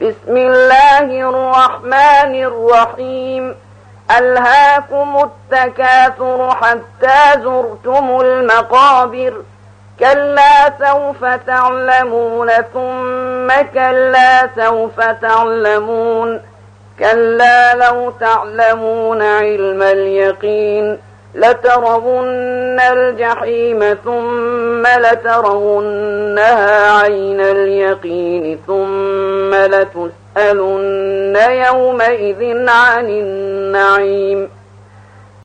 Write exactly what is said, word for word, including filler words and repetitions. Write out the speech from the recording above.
بسم الله الرحمن الرحيم ألهاكم التكاثر حتى زرتم المقابر كلا سوف تعلمون ثم كلا سوف تعلمون كلا لو تعلمون علم اليقين لترون الجحيم ثم لترونها عين اليقين ثم لتسألن يومئذ عن النعيم